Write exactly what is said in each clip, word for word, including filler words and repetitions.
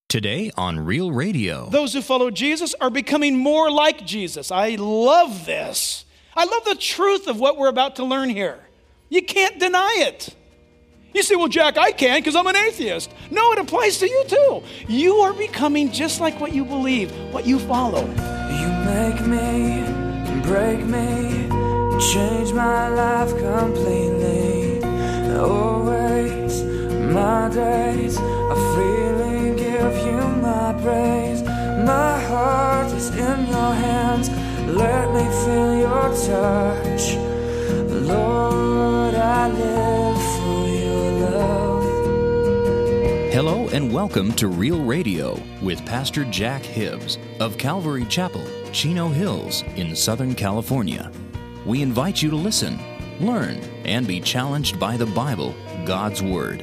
Today on Real Radio. Those who follow Jesus are becoming more like Jesus. I love this. I love the truth of what we're about to learn here. You can't deny it. You say, well, Jack, I can because I'm an atheist. No, it applies to you too. You are becoming just like what you believe, what you follow. You make me, break me, change my life completely. Always, my days are freely give you my praise. My heart is in your hands. Let me feel your touch. Lord, I live for your love. Hello and welcome to Real Radio with Pastor Jack Hibbs of Calvary Chapel, Chino Hills in Southern California. We invite you to listen, learn, and be challenged by the Bible, God's Word.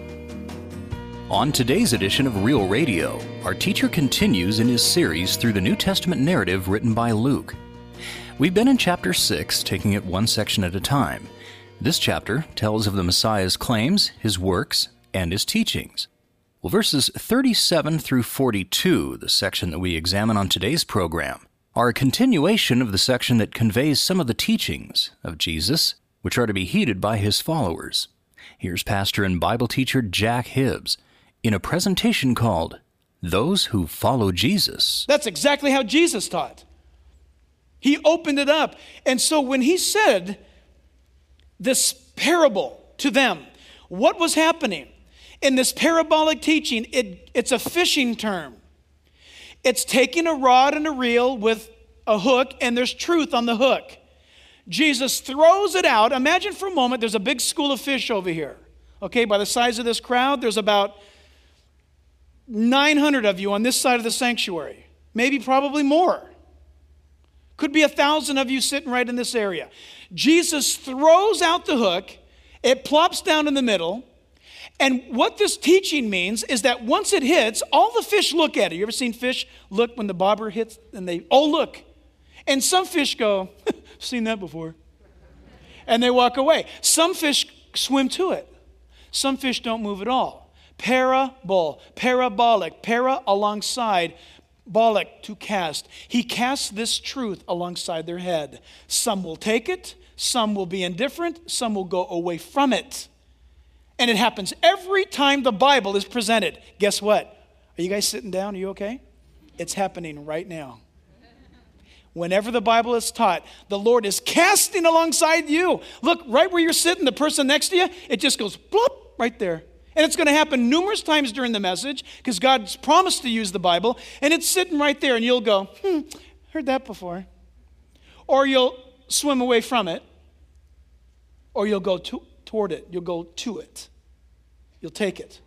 On today's edition of Real Radio, our teacher continues in his series through the New Testament narrative written by Luke. We've been in chapter six, taking it one section at a time. This chapter tells of the Messiah's claims, his works, and his teachings. Well, verses thirty-seven through forty-two, the section that we examine on today's program, are a continuation of the section that conveys some of the teachings of Jesus, which are to be heeded by his followers. Here's pastor and Bible teacher Jack Hibbs in a presentation called Those Who Follow Jesus. That's exactly how Jesus taught. He opened it up. And so when he said this parable to them, what was happening? In this parabolic teaching, it, it's a fishing term. It's taking a rod and a reel with a hook, and there's truth on the hook. Jesus throws it out. Imagine for a moment there's a big school of fish over here. Okay, by the size of this crowd, there's about nine hundred of you on this side of the sanctuary. Maybe probably more. Could be a thousand of you sitting right in this area. Jesus throws out the hook. It plops down in the middle. And what this teaching means is that once it hits, all the fish look at it. You ever seen fish look when the bobber hits and they, oh, look. And some fish go, seen that before. And they walk away. Some fish swim to it. Some fish don't move at all. Parabol, parabolic, para alongside, bolic to cast. He casts this truth alongside their head. Some will take it, some will be indifferent, some will go away from it. And it happens every time the Bible is presented. Guess what? Are you guys sitting down? Are you okay? It's happening right now. Whenever the Bible is taught, the Lord is casting alongside you. Look, right where you're sitting, the person next to you, it just goes bloop right there. And it's going to happen numerous times during the message because God's promised to use the Bible. And it's sitting right there and you'll go, hmm, heard that before. Or you'll swim away from it. Or you'll go to, toward it. You'll go to it. You'll take it.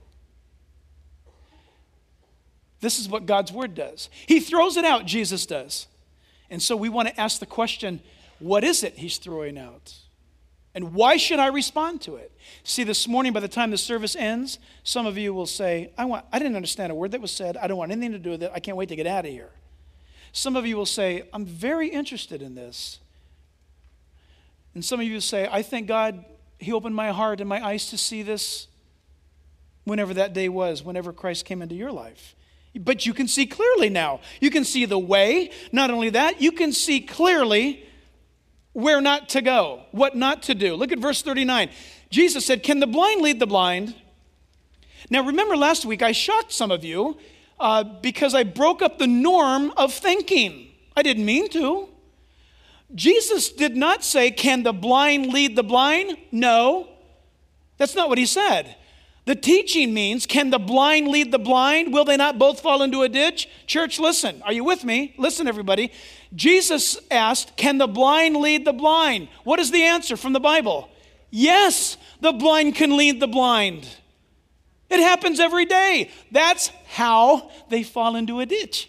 This is what God's Word does. He throws it out, Jesus does. And so we want to ask the question, what is it he's throwing out? And why should I respond to it? See, this morning, by the time the service ends, some of you will say, I want, I didn't understand a word that was said. I don't want anything to do with it. I can't wait to get out of here. Some of you will say, I'm very interested in this. And some of you will say, I thank God he opened my heart and my eyes to see this whenever that day was, whenever Christ came into your life. But you can see clearly now. You can see the way. Not only that, you can see clearly where not to go, what not to do. Look at verse thirty-nine. Jesus said, can the blind lead the blind? Now remember last week I shocked some of you uh, because I broke up the norm of thinking. I didn't mean to. Jesus did not say, can the blind lead the blind? No, that's not what he said. The teaching means, can the blind lead the blind? Will they not both fall into a ditch? Church, listen. Are you with me? Listen, everybody. Jesus asked, can the blind lead the blind? What is the answer from the Bible? Yes, the blind can lead the blind. It happens every day. That's how they fall into a ditch.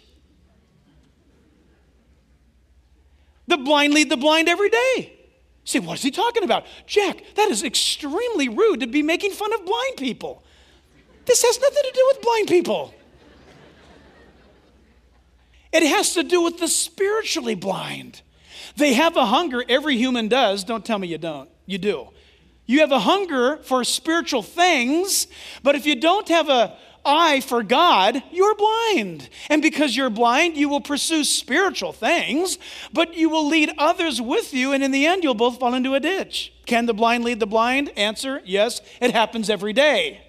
The blind lead the blind every day. See, what is he talking about? Jack, that is extremely rude to be making fun of blind people. This has nothing to do with blind people. It has to do with the spiritually blind. They have a hunger, every human does. Don't tell me you don't. You do. You have a hunger for spiritual things, but if you don't have a, eye for God, you're blind. And because you're blind, you will pursue spiritual things, but you will lead others with you, and in the end, you'll both fall into a ditch. Can the blind lead the blind? Answer, yes, it happens every day.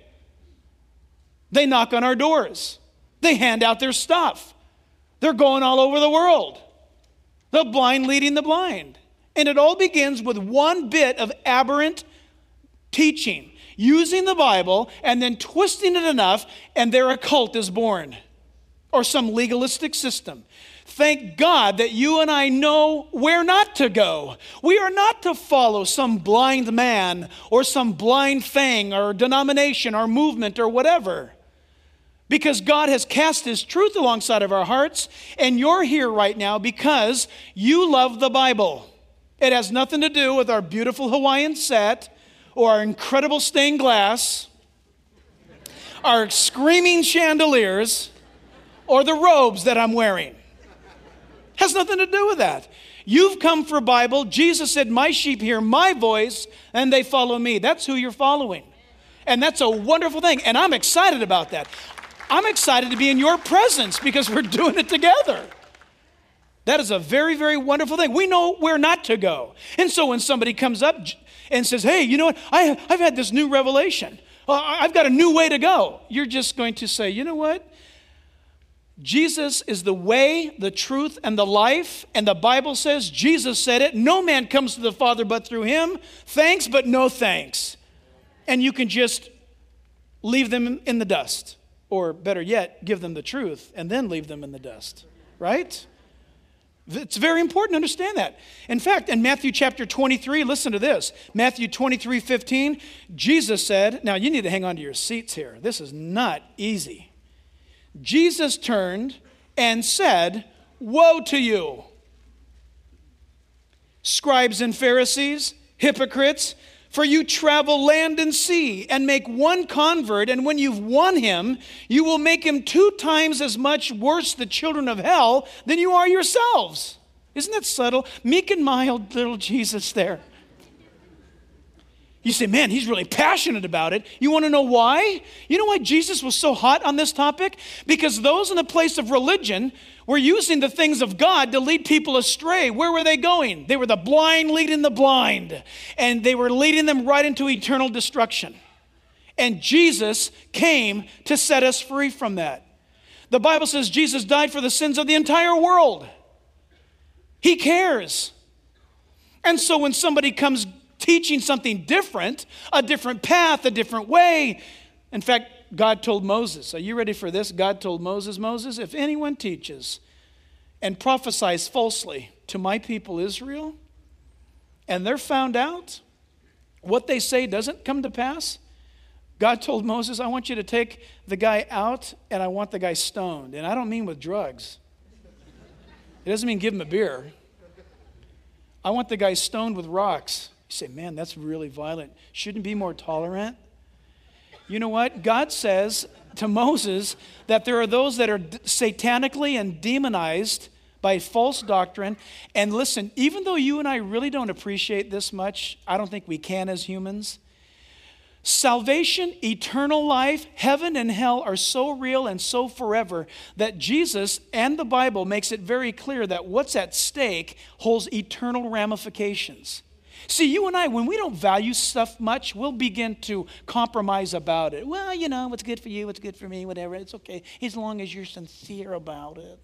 They knock on our doors. They hand out their stuff. They're going all over the world. The blind leading the blind. And it all begins with one bit of aberrant teaching, using the Bible and then twisting it enough, and their cult is born, or some legalistic system. Thank God that you and I know where not to go. We are not to follow some blind man or some blind thing or denomination or movement or whatever, because God has cast His truth alongside of our hearts, and you're here right now because you love the Bible. It has nothing to do with our beautiful Hawaiian set or our incredible stained glass, our screaming chandeliers, or the robes that I'm wearing. Has nothing to do with that. You've come for Bible. Jesus said, my sheep hear my voice and they follow me. That's who you're following. And that's a wonderful thing. And I'm excited about that. I'm excited to be in your presence because we're doing it together. That is a very, very wonderful thing. We know where not to go. And so when somebody comes up and says, hey, you know what? I, I've had this new revelation. Well, I've got a new way to go. You're just going to say, you know what? Jesus is the way, the truth, and the life. And the Bible says, Jesus said it, no man comes to the Father but through Him. Thanks, but no thanks. And you can just leave them in the dust. Or better yet, give them the truth and then leave them in the dust. Right? It's very important to understand that. In fact, in Matthew chapter twenty-three, listen to this. Matthew twenty-three fifteen, Jesus said, now you need to hang on to your seats here. This is not easy. Jesus turned and said, woe to you, scribes and Pharisees, hypocrites, for you travel land and sea and make one convert, and when you've won him, you will make him two times as much worse the children of hell than you are yourselves. Isn't that subtle? Meek and mild little Jesus there. You say, man, he's really passionate about it. You want to know why? You know why Jesus was so hot on this topic? Because those in the place of religion were using the things of God to lead people astray. Where were they going? They were the blind leading the blind. And they were leading them right into eternal destruction. And Jesus came to set us free from that. The Bible says Jesus died for the sins of the entire world. He cares. And so when somebody comes teaching something different, a different path, a different way. In fact, God told Moses, are you ready for this? God told Moses, Moses, if anyone teaches and prophesies falsely to my people Israel, and they're found out, what they say doesn't come to pass, God told Moses, I want you to take the guy out and I want the guy stoned. And I don't mean with drugs. It doesn't mean give him a beer. I want the guy stoned with rocks. You say, man, that's really violent. Shouldn't be more tolerant. You know what? God says to Moses that there are those that are satanically and demonized by false doctrine. And listen, even though you and I really don't appreciate this much, I don't think we can as humans. Salvation, eternal life, heaven and hell are so real and so forever that Jesus and the Bible makes it very clear that what's at stake holds eternal ramifications. See, you and I, when we don't value stuff much, we'll begin to compromise about it. Well, you know, what's good for you, what's good for me, whatever, it's okay, as long as you're sincere about it.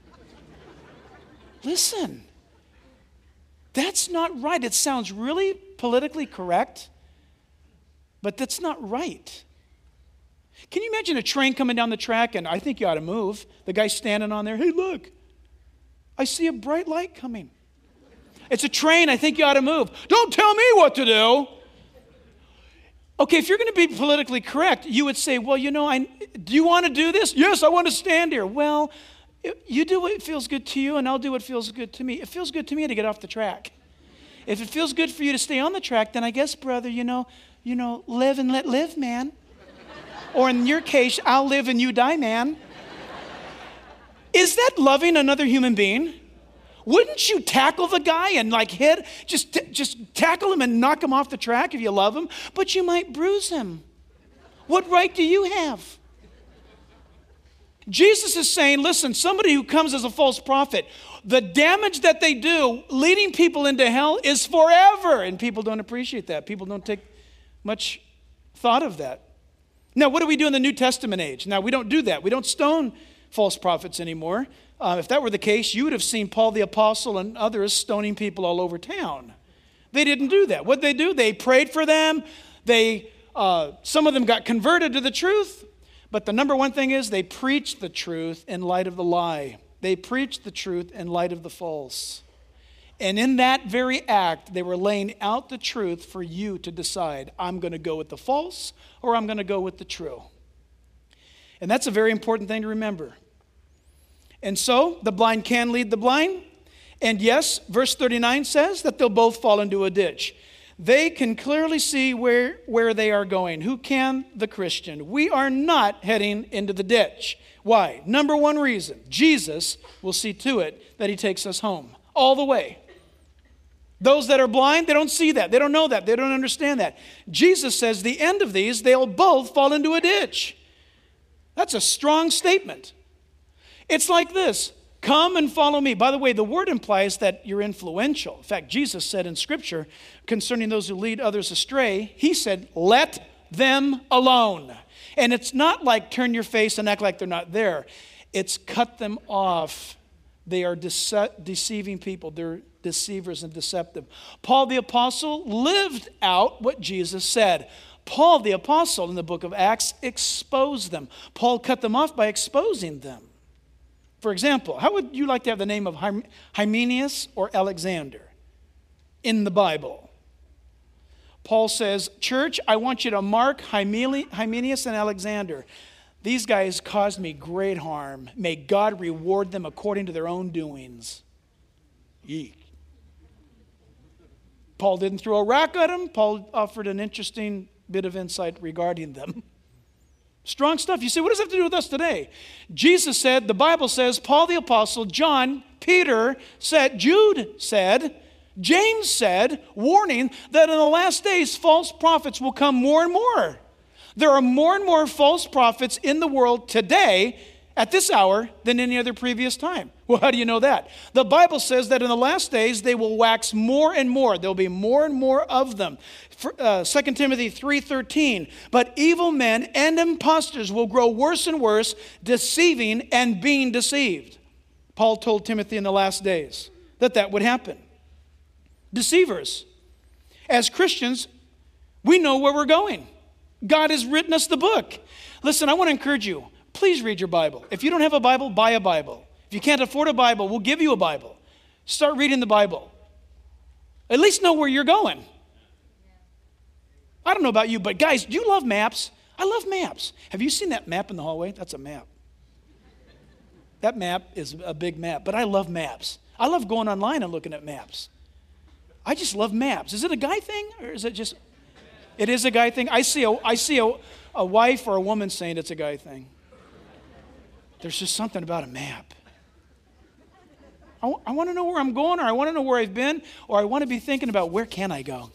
Listen, that's not right. It sounds really politically correct, but that's not right. Can you imagine a train coming down the track, and I think you ought to move. The guy's standing on there, hey, look, I see a bright light coming. It's a train, I think you ought to move. Don't tell me what to do. Okay, if you're going to be politically correct, you would say, well, you know, I, do you want to do this? Yes, I want to stand here. Well, you do what feels good to you, and I'll do what feels good to me. It feels good to me to get off the track. If it feels good for you to stay on the track, then I guess, brother, you know, you know, live and let live, man. Or in your case, I'll live and you die, man. Is that loving another human being? Wouldn't you tackle the guy and like hit, just, t- just tackle him and knock him off the track if you love him? But you might bruise him. What right do you have? Jesus is saying, listen, somebody who comes as a false prophet, the damage that they do leading people into hell is forever. And people don't appreciate that. People don't take much thought of that. Now, what do we do in the New Testament age? Now, we don't do that. We don't stone false prophets anymore. Uh, if that were the case, you would have seen Paul the Apostle and others stoning people all over town. They didn't do that. What did they do? They prayed for them. They, uh, some of them got converted to the truth. But the number one thing is they preached the truth in light of the lie. They preached the truth in light of the false. And in that very act, they were laying out the truth for you to decide, I'm going to go with the false or I'm going to go with the true. And that's a very important thing to remember. And so the blind can lead the blind. And yes, verse thirty-nine says that they'll both fall into a ditch. They can clearly see where, where they are going. Who can? The Christian. We are not heading into the ditch. Why? Number one reason, Jesus will see to it that he takes us home all the way. Those that are blind, they don't see that. They don't know that. They don't understand that. Jesus says the end of these, they'll both fall into a ditch. That's a strong statement. It's like this. Come and follow me. By the way, the word implies that you're influential. In fact, Jesus said in Scripture concerning those who lead others astray, he said, let them alone. And it's not like turn your face and act like they're not there. It's cut them off. They are dece- deceiving people. They're deceivers and deceptive. Paul the Apostle lived out what Jesus said. Paul the Apostle in the book of Acts exposed them. Paul cut them off by exposing them. For example, how would you like to have the name of Hymenaeus or Alexander in the Bible? Paul says, church, I want you to mark Hymenaeus and Alexander. These guys caused me great harm. May God reward them according to their own doings. Eek. Paul didn't throw a rock at them. Paul offered an interesting bit of insight regarding them. Strong stuff. You say, what does that have to do with us today? Jesus said, the Bible says, Paul the Apostle, John, Peter said, Jude said, James said, warning that in the last days false prophets will come more and more. There are more and more false prophets in the world today at this hour than any other previous time. Well, how do you know that? The Bible says that in the last days they will wax more and more. There'll be more and more of them. For, uh, Second Timothy three thirteen, but evil men and impostors will grow worse and worse, deceiving and being deceived. Paul told Timothy in the last days that that would happen. Deceivers. As Christians, we know where we're going. God has written us the book. Listen, I want to encourage you. Please read your Bible. If you don't have a Bible, buy a Bible. If you can't afford a Bible, we'll give you a Bible. Start reading the Bible. At least know where you're going. I don't know about you, but guys, do you love maps? I love maps. Have you seen that map in the hallway? That's a map. That map is a big map, but I love maps. I love going online and looking at maps. I just love maps. Is it a guy thing or is it just... It is a guy thing. I see a, I see a, a wife or a woman saying it's a guy thing. There's just something about a map. I, w- I want to know where I'm going, or I want to know where I've been, or I want to be thinking about where can I go.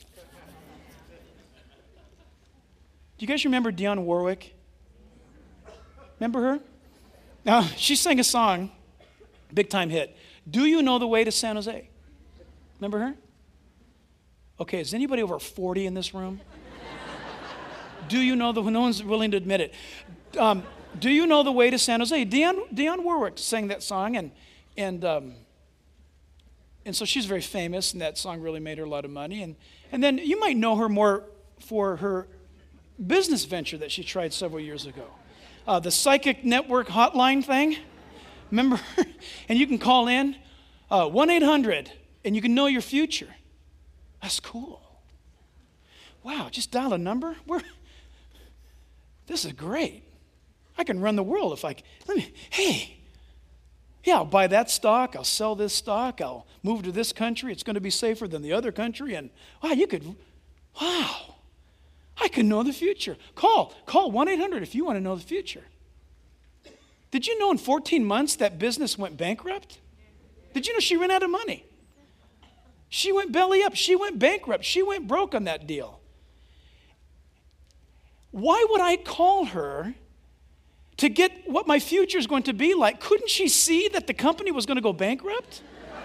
Do you guys remember Dionne Warwick? Remember her? Now, she sang a song, big time hit. Do you know the way to San Jose? Remember her? Okay, is anybody over forty in this room? Do you know the, no one's willing to admit it. Um, do you know the way to San Jose? Dionne, Dionne Warwick sang that song, and and um, and so she's very famous, and that song really made her a lot of money. And and then you might know her more for her business venture that she tried several years ago, uh, the Psychic Network hotline thing. Remember? And you can call in uh, one eight hundred, and you can know your future. That's cool. Wow, just dial a number. We're This is great. I can run the world if I can. Let me, hey, yeah, I'll buy that stock. I'll sell this stock. I'll move to this country. It's going to be safer than the other country. And wow, you could, wow, I can know the future. Call, call one eight hundred if you want to know the future. Did you know in fourteen months that business went bankrupt? Did you know she ran out of money? She went belly up. She went bankrupt. She went broke on that deal. Why would I call her to get what my future is going to be like. Couldn't she see that the company was going to go bankrupt?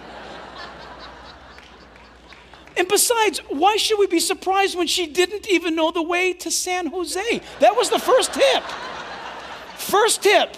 And besides, why should we be surprised when she didn't even know the way to San Jose? That was the first tip. First tip.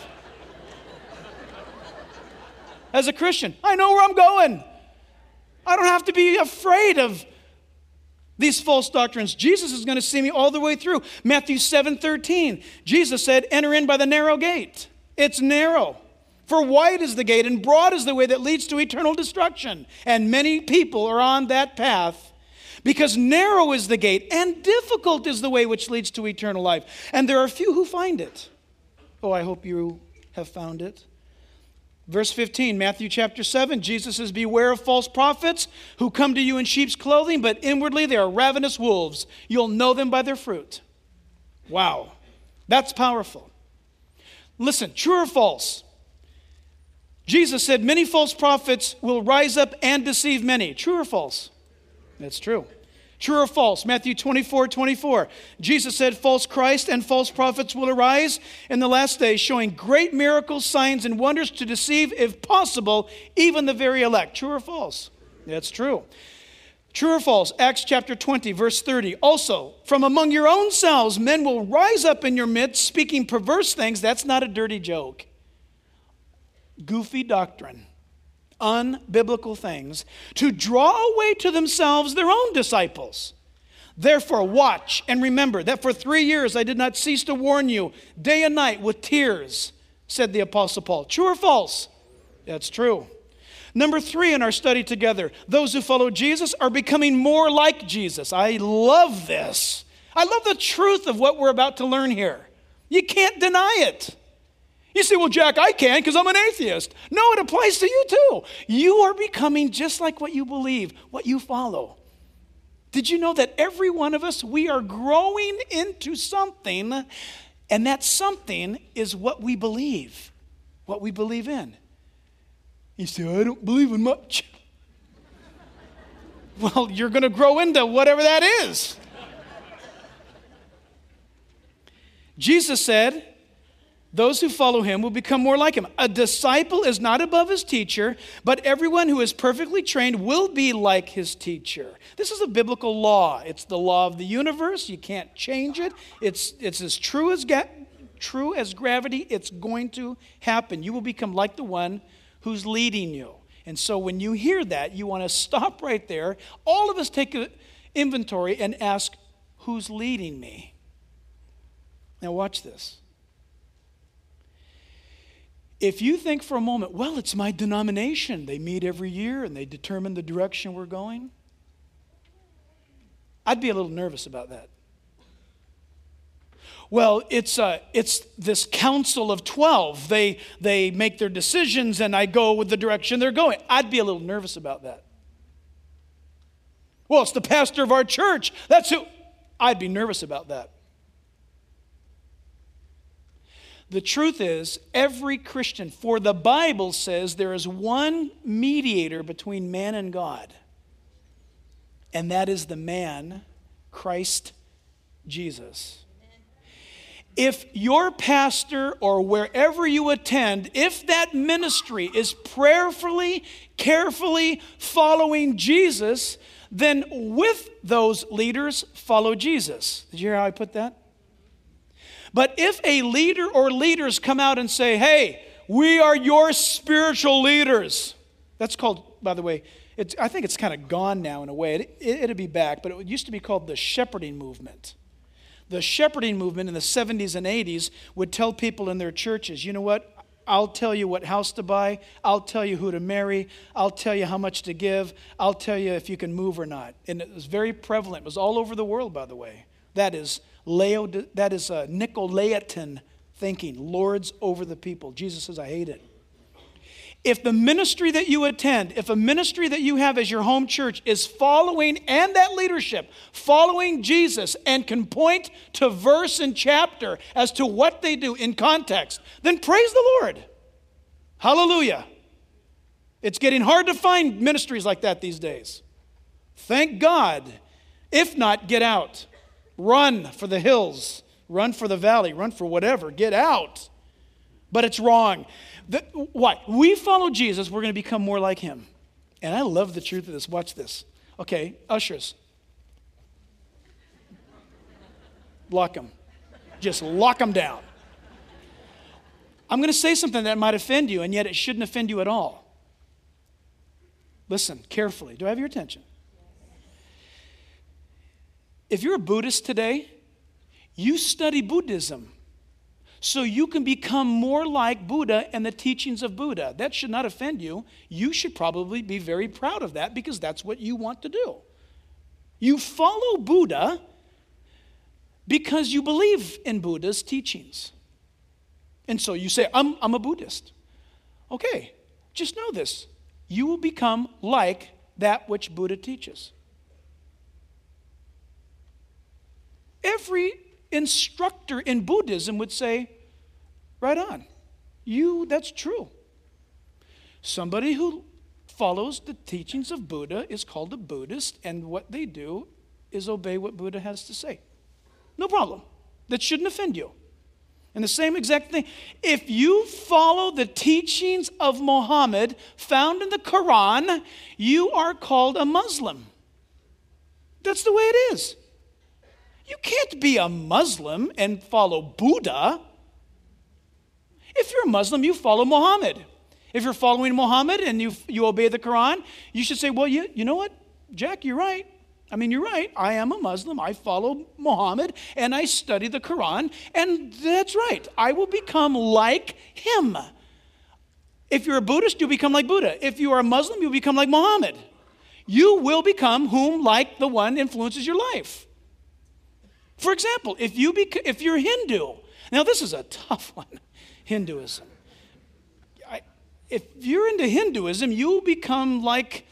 As a Christian, I know where I'm going. I don't have to be afraid of these false doctrines. Jesus is going to see me all the way through. Matthew seven thirteen, Jesus said, enter in by the narrow gate. It's narrow. For wide is the gate and broad is the way that leads to eternal destruction. And many people are on that path, because narrow is the gate and difficult is the way which leads to eternal life. And there are few who find it. Oh, I hope you have found it. Verse fifteen, Matthew chapter seven, Jesus says, beware of false prophets who come to you in sheep's clothing, but inwardly they are ravenous wolves. You'll know them by their fruit. Wow, that's powerful. Listen, true or false? Jesus said many false prophets will rise up and deceive many. True or false? That's true. True or false? Matthew twenty-four twenty-four. Jesus said false Christ and false prophets will arise in the last days, showing great miracles, signs, and wonders to deceive, if possible, even the very elect. True or false? That's true. True or false? Acts chapter twenty, verse thirty. Also, from among your own selves, men will rise up in your midst, speaking perverse things. That's not a dirty joke. Goofy doctrine. Unbiblical things, to draw away to themselves their own disciples. Therefore, watch and remember that for three years I did not cease to warn you day and night with tears, said the Apostle Paul. True or false? That's true. Number three in our study together, those who follow Jesus are becoming more like Jesus. I love this. I love the truth of what we're about to learn here. You can't deny it. You say, well, Jack, I can because I'm an atheist. No, it applies to you too. You are becoming just like what you believe, what you follow. Did you know that every one of us, we are growing into something, and that something is what we believe, what we believe in. You say, I don't believe in much. Well, you're going to grow into whatever that is. Jesus said, those who follow him will become more like him. A disciple is not above his teacher, but everyone who is perfectly trained will be like his teacher. This is a biblical law. It's the law of the universe. You can't change it. It's, it's as true as, ga- true as gravity. It's going to happen. You will become like the one who's leading you. And so when you hear that, you want to stop right there. All of us take an inventory and ask, who's leading me? Now watch this. If you think for a moment, well, it's my denomination. They meet every year and they determine the direction we're going. I'd be a little nervous about that. Well, it's uh, it's this council of twelve. They, they make their decisions and I go with the direction they're going. I'd be a little nervous about that. Well, it's the pastor of our church. That's who. I'd be nervous about that. The truth is, every Christian, for the Bible says there is one mediator between man and God, and that is the man, Christ Jesus. If your pastor or wherever you attend, if that ministry is prayerfully, carefully following Jesus, then with those leaders, follow Jesus. Did you hear how I put that? But if a leader or leaders come out and say, hey, we are your spiritual leaders. That's called, by the way, it's, I think it's kind of gone now in a way. It, it, it'll be back, but it used to be called the shepherding movement. The shepherding movement in the seventies and eighties would tell people in their churches, you know what? I'll tell you what house to buy. I'll tell you who to marry. I'll tell you how much to give. I'll tell you if you can move or not. And it was very prevalent. It was all over the world, by the way. That is Leo, that is a Nicolaitan thinking, lords over the people. Jesus says, I hate it. If the ministry that you attend, if a ministry that you have as your home church is following, and that leadership, following Jesus and can point to verse and chapter as to what they do in context, then praise the Lord. Hallelujah. It's getting hard to find ministries like that these days. Thank God. If not, get out. Run for the hills. Run for the valley. Run for whatever. Get out. but it's wrong. The, why? We follow Jesus, we're going to become more like him. And I love the truth of this. Watch this. Okay, ushers. Lock them. Just lock them down. I'm going to say something that might offend you, and yet it shouldn't offend you at all. Listen carefully. Do I have your attention? If you're a Buddhist today, you study Buddhism so you can become more like Buddha and the teachings of Buddha. That should not offend you. You should probably be very proud of that because that's what you want to do. You follow Buddha because you believe in Buddha's teachings. And so you say, I'm, I'm a Buddhist. Okay, just know this. You will become like that which Buddha teaches. Every instructor in Buddhism would say, right on, you, that's true. Somebody who follows the teachings of Buddha is called a Buddhist, and what they do is obey what Buddha has to say. No problem. That shouldn't offend you. And the same exact thing, if you follow the teachings of Muhammad found in the Quran, you are called a Muslim. That's the way it is. You can't be a Muslim and follow Buddha. If you're a Muslim, you follow Muhammad. If you're following Muhammad and you, you obey the Quran, you should say, well, you, you know what, Jack, you're right. I mean, you're right. I am a Muslim. I follow Muhammad, and I study the Quran, and that's right. I will become like him. If you're a Buddhist, you'll become like Buddha. If you are a Muslim, you'll become like Muhammad. You will become whom like the one influences your life. For example, if, you bec- if you're Hindu, now this is a tough one, Hinduism. I, if you're into Hinduism, you'll become like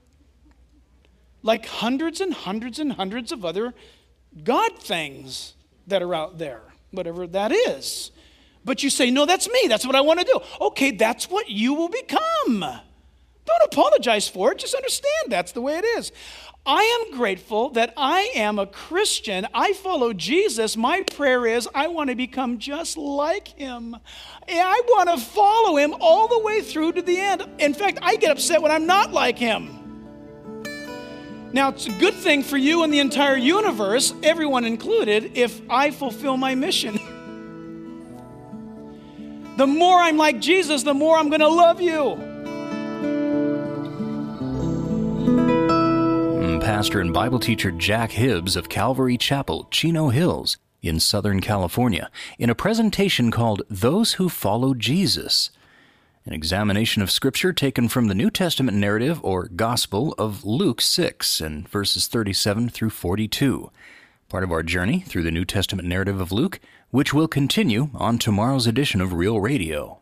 like hundreds and hundreds and hundreds of other God things that are out there, whatever that is. But you say, no, that's me. That's what I want to do. Okay, that's what you will become. Don't apologize for it. Just understand that's the way it is. I am grateful that I am a Christian. I follow Jesus. My prayer is I want to become just like him. I want to follow him all the way through to the end. In fact, I get upset when I'm not like him. Now, it's a good thing for you and the entire universe, everyone included, if I fulfill my mission. The more I'm like Jesus, the more I'm going to love you. Pastor and Bible teacher Jack Hibbs of Calvary Chapel, Chino Hills, in Southern California, in a presentation called Those Who Follow Jesus, an examination of Scripture taken from the New Testament narrative or Gospel of Luke six and verses thirty-seven through forty-two, part of our journey through the New Testament narrative of Luke, which will continue on tomorrow's edition of Real Radio.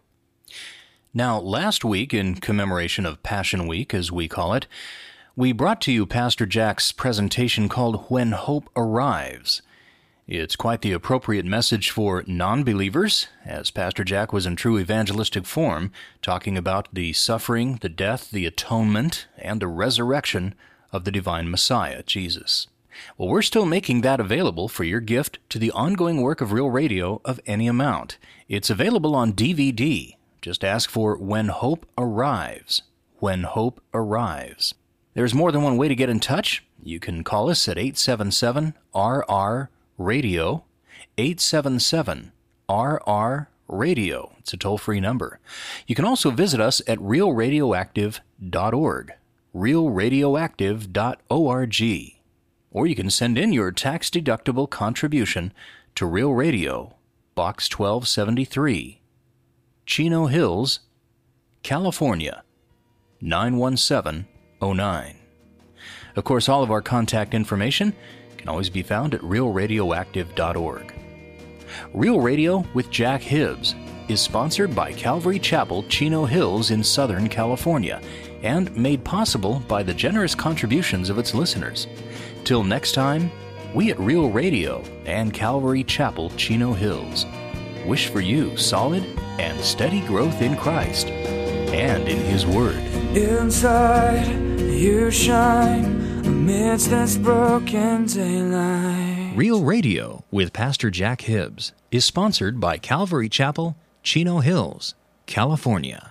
Now, last week, in commemoration of Passion Week, as we call it, we brought to you Pastor Jack's presentation called When Hope Arrives. It's quite the appropriate message for non-believers, as Pastor Jack was in true evangelistic form, talking about the suffering, the death, the atonement, and the resurrection of the divine Messiah, Jesus. Well, we're still making that available for your gift to the ongoing work of Real Radio of any amount. It's available on D V D. Just ask for When Hope Arrives. When Hope Arrives. There's more than one way to get in touch. You can call us at eight seven seven R R Radio, eight seven seven R R Radio. It's a toll-free number. You can also visit us at real radioactive dot org, real radioactive dot org. Or you can send in your tax-deductible contribution to Real Radio, Box twelve seventy-three, Chino Hills, California, nine one seven oh nine. Of course, all of our contact information can always be found at real radioactive dot org. Real Radio with Jack Hibbs is sponsored by Calvary Chapel, Chino Hills in Southern California, and made possible by the generous contributions of its listeners. Till next time, we at Real Radio and Calvary Chapel, Chino Hills wish for you solid and steady growth in Christ and in His Word. Inside you shine amidst this broken daylight. Real Radio with Pastor Jack Hibbs is sponsored by Calvary Chapel, Chino Hills, California.